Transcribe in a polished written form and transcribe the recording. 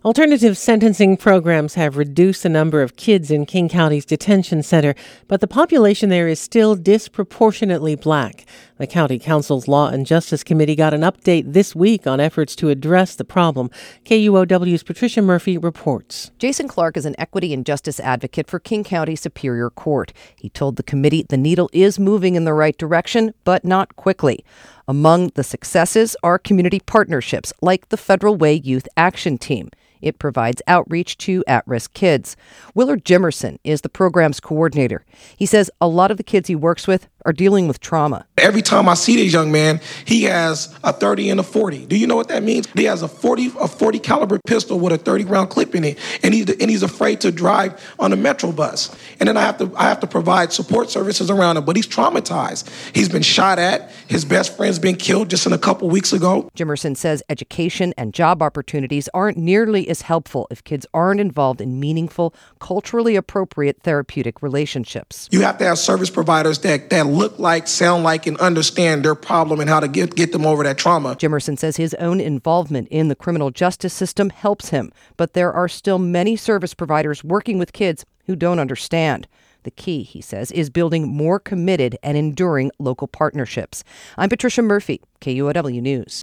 Alternative sentencing programs have reduced the number of kids in King County's detention center, but the population there is still disproportionately black. The County Council's Law and Justice Committee got an update this week on efforts to address the problem. KUOW's Patricia Murphy reports. Jason Clark is an equity and justice advocate for King County Superior Court. He told the committee the needle is moving in the right direction, but not quickly. Among the successes are community partnerships like the Federal Way Youth Action Team. It provides outreach to at-risk kids. Willard Jimerson is the program's coordinator. He says a lot of the kids he works with are dealing with trauma. Every time I see this young man, he has a 30 and a 40. Do you know what that means? He has a 40 caliber pistol with a 30-round clip in it, and he's afraid to drive on a Metro bus. And then I have to provide support services around him, but he's traumatized. He's been shot at. His best friend's been killed just a couple weeks ago. Jimerson says education and job opportunities aren't nearly as helpful if kids aren't involved in meaningful, culturally appropriate therapeutic relationships. You have to have service providers that look like, sound like, and understand their problem and how to get them over that trauma. Jimerson says his own involvement in the criminal justice system helps him, but there are still many service providers working with kids who don't understand. The key, he says, is building more committed and enduring local partnerships. I'm Patricia Murphy, KUOW News.